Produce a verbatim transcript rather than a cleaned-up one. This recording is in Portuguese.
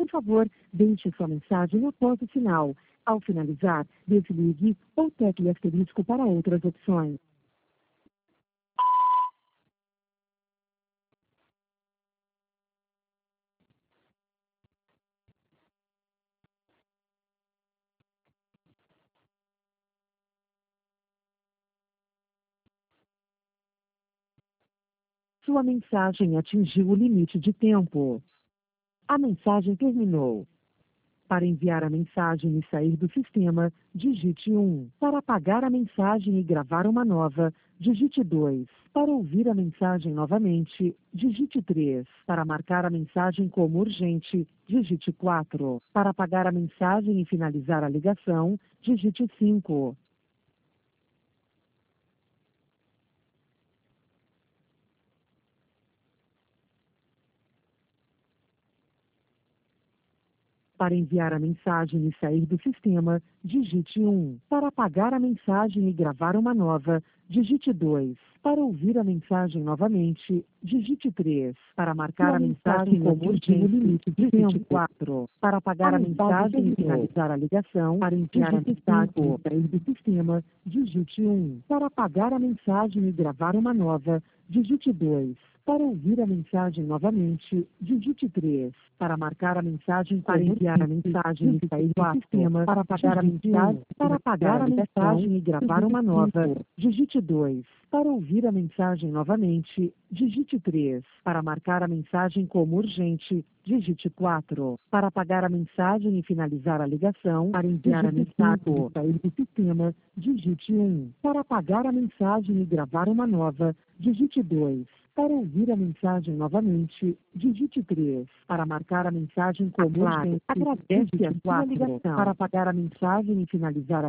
Por favor, deixe sua mensagem após o sinal. Ao finalizar, desligue ou tecle asterisco para outras opções. Sua mensagem atingiu o limite de tempo. A mensagem terminou. Para enviar a mensagem e sair do sistema, digite um. Para apagar a mensagem e gravar uma nova, digite dois. Para ouvir a mensagem novamente, digite três. Para marcar a mensagem como urgente, digite quatro. Para apagar a mensagem e finalizar a ligação, digite cinco. Para enviar a mensagem e sair do sistema, digite um. Para apagar a mensagem e gravar uma nova, digite dois. Para ouvir a mensagem novamente, digite três. Para marcar a mensagem como urgente, digite quatro. Para apagar a mensagem e finalizar a ligação, para enviar a mensagem e sair do sistema, digite um. Para apagar a mensagem e gravar uma nova, digite dois. Para ouvir a mensagem novamente, digite três. Para marcar a mensagem para enviar a mensagem e sair do sistema, para apagar a mensagem, para apagar a mensagem e gravar uma nova, digite dois. Para ouvir a mensagem novamente, digite três. Para marcar a mensagem como urgente, digite quatro. Para apagar a mensagem e finalizar a ligação, para enviar a mensagem e sair do sistema, digite um. Para apagar a mensagem e gravar uma nova, digite dois. Para ouvir a mensagem novamente, digite três. Para marcar a mensagem como urgente, agradece a sua ligação. Para apagar a mensagem e finalizar a